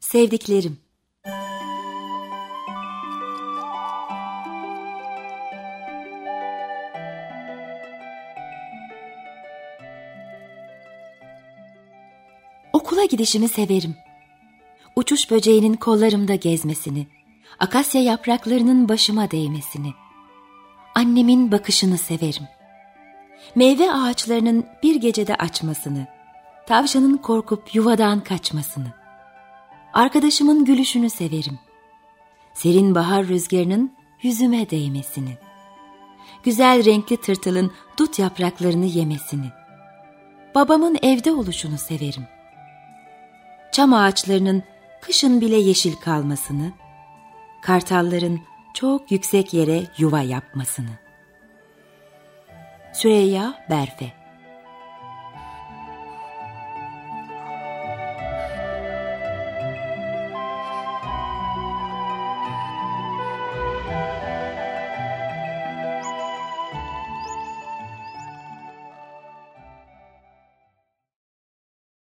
Sevdiklerim. Okula gidişimi severim. Uçuş böceğinin kollarımda gezmesini, akasya yapraklarının başıma değmesini, annemin bakışını severim. Meyve ağaçlarının bir gecede açmasını, tavşanın korkup yuvadan kaçmasını, arkadaşımın gülüşünü severim. Serin bahar rüzgarının yüzüme değmesini, güzel renkli tırtılın dut yapraklarını yemesini, babamın evde oluşunu severim. Çam ağaçlarının kışın bile yeşil kalmasını, kartalların çok yüksek yere yuva yapmasını. Süreyya Berfe.